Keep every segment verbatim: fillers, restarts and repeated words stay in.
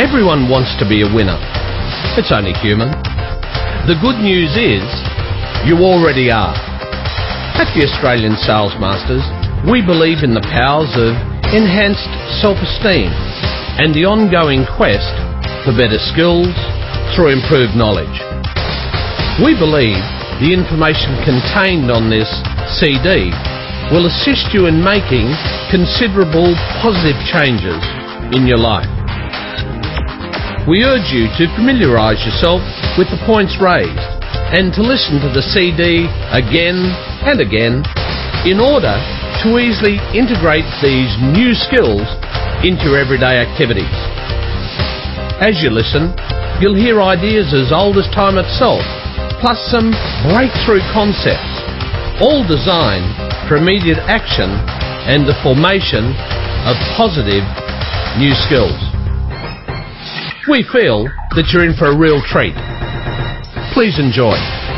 Everyone wants to be a winner. It's only human. The good news is, you already are. At the Australian Sales Masters, we believe in the powers of enhanced self-esteem and the ongoing quest for better skills through improved knowledge. We believe the information contained on this C D will assist you in making considerable positive changes in your life. We urge you to familiarise yourself with the points raised and to listen to the C D again and again in order to easily integrate these new skills into your everyday activities. As you listen, you'll hear ideas as old as time itself, plus some breakthrough concepts, all designed for immediate action and the formation of positive new skills. We feel that you're in for a real treat. Please enjoy.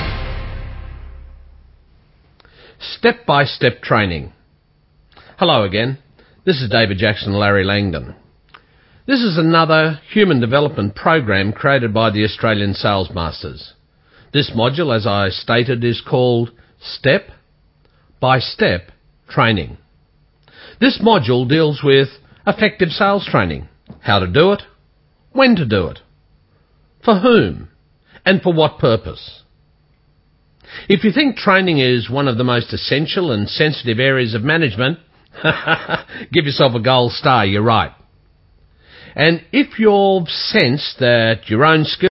Step-by-step training. Hello again. This is David Jackson Larry Langdon. This is another human development program created by the Australian Sales Masters. This module, as I stated, is called Step-by-Step Training. This module deals with effective sales training, how to do it, when to do it, for whom, and for what purpose. If you think training is one of the most essential and sensitive areas of management, give yourself a gold star, you're right. And if you've sensed that your own skills